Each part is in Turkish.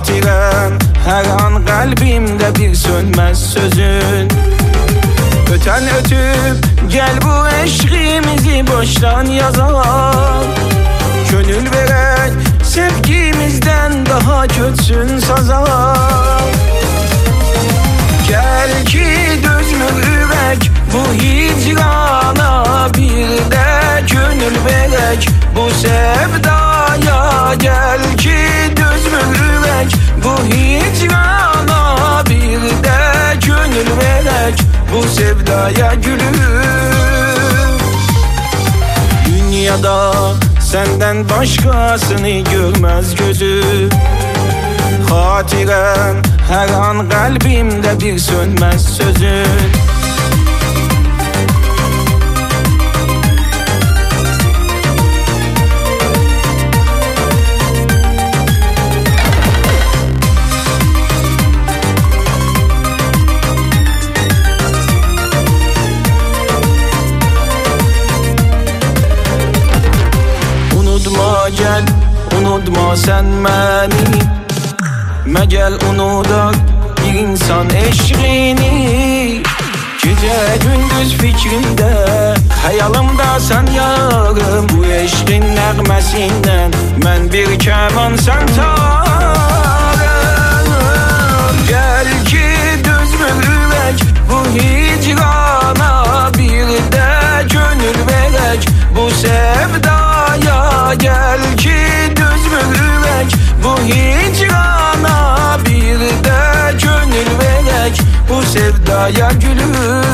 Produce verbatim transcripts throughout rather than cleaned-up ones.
Hatiren her an kalbimde bir sönmez sözün. Öten ötüp gel bu eşkimizi baştan yazalım. Gönül verek sevgimizden daha kötsün sazalım. Gel ki dözmür yürek bu hicrana, bir de gönül verek bu sevdaya. Gel ki dözmür yürek bu hicrana, bir de gönül verek bu sevdaya gülüm. Dünyada senden başkasını görmez gözüm. Hatiren her an kalbimde bir sönmez sözün. Unutma gel, unutma sen beni. Me gel unudak bir insan eşliğini. Gece gündüz fikrimde, hayalımda sen yarım. Bu eşkin nəğməsindən mən bir keman sen tarım. Gel ki dözmür yürek bu hicrana, bir de gönül verek bu sevdaya. Gel ki dözmür yürek bu hicrana, bir de gönül verek bu sevdaya gülüm.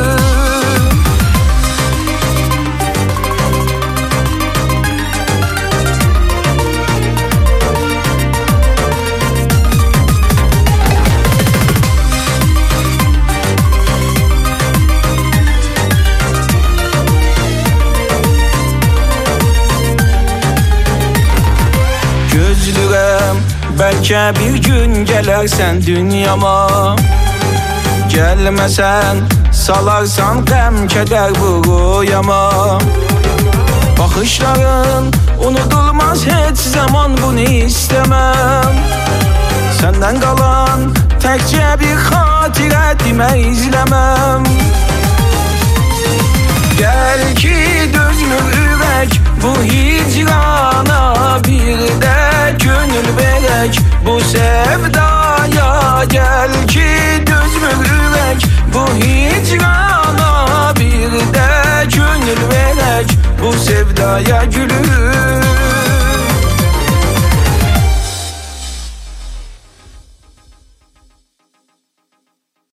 Gözlürəm belki bir gün gelersen dünyama. Gelmesen salarsan qəm keder bu rüyama. Bakışların unutulmaz hiç zaman, bunu istemem. Senden kalan tekçe bir hatire dime izlemem. Gel ki dözmür yürek bu hicrana, bir de gönül verek bu sevdaya. Gel ki dözmür yürek bu hicrana, bir de gönül verek bu sevdaya gül.